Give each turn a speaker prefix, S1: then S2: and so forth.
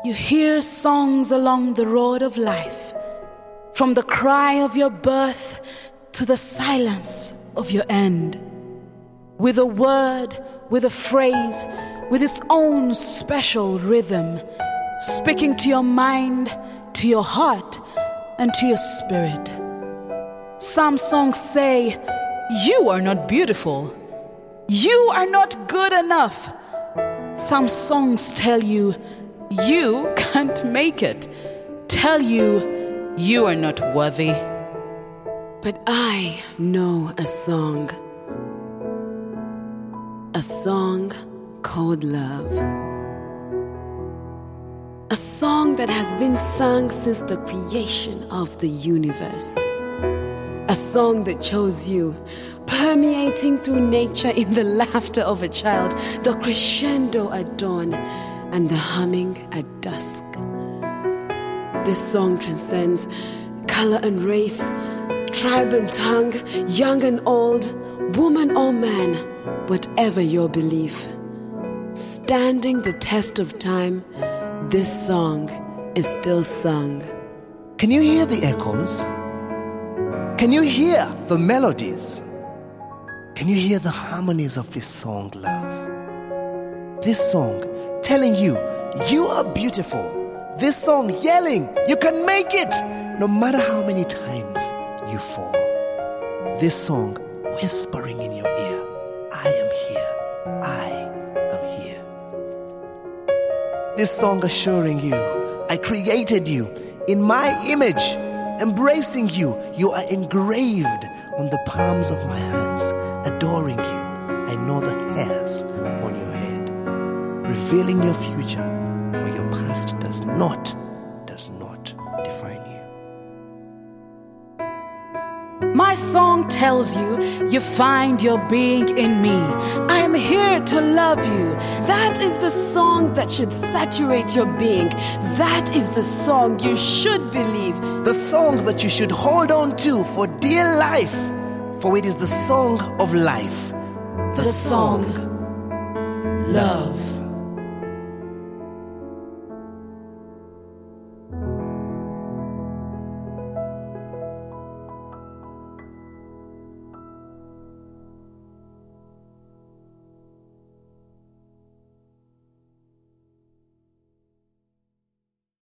S1: You hear songs along the road of life, from the cry of your birth to the silence of your end. With a word, with a phrase, with its own special rhythm, speaking to your mind, to your heart, and to your spirit. Some songs say, you are not beautiful. You are not good enough. Some songs tell you, you can't make it. Tell you, you are not worthy.
S2: But I know a song called love. A song that has been sung since the creation of the universe. A song that chose you, permeating through nature in the laughter of a child, the crescendo at dawn, and the humming at dusk. This song transcends color and race, tribe and tongue, young and old, woman or man, whatever your belief. Standing the test of time, this song is still sung.
S3: Can you hear the echoes? Can you hear the melodies? Can you hear the harmonies of this song, love? This song telling you, you are beautiful. This song yelling, you can make it, no matter how many times you fall. This song whispering in your ear, I am here, I am here. This song assuring you, I created you in my image, embracing you. You are engraved on the palms of my hands, adoring you. I know the hairs on your head, revealing your future, for your past does not define you.
S1: My song tells you, you find your being in me. I am here to love you. That is the song that should saturate your being. That is the song you should believe.
S3: The song that you should hold on to for dear life, for it is the song of life.
S1: The song, love.